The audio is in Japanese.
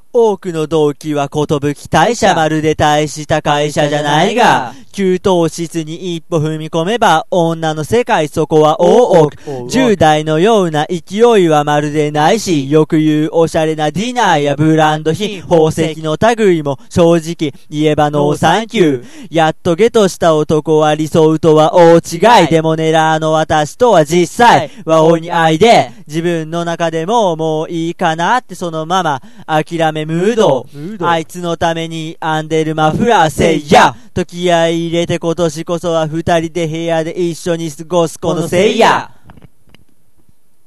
多くの動機は寿大社、まるで大した会社じゃないが、給湯室に一歩踏み込めば女の世界、そこは大奥。10代のような勢いはまるでないし、よく言うおしゃれなディナーやブランド品、宝石の類も正直言えばノーサンキュー。やっとゲとした男は理想とは大違い。でもネラーの私とは実際はお似合いで、自分の中でももういいかなってそのまま諦めムード。あいつのために編んでるマフラーせいやと気合い入れて今年こそは二人で部屋で一緒に過ごすこのせいや。